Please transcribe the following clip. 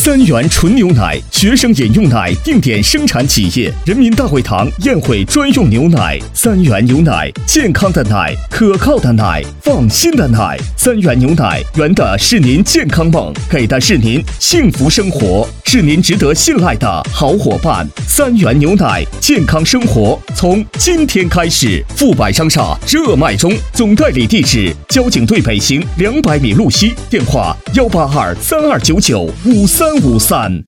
3元纯牛奶，学生饮用奶定点生产企业，人民大会堂宴会专用牛奶。3元牛奶，健康的奶，可靠的奶，放心的奶。3元牛奶，圆的是您健康梦，给的是您幸福生活，是您值得信赖的好伙伴。3元牛奶，健康生活从今天开始。富百商厦热卖中，总代理地址：交警队北行200米路西，电话18232995353。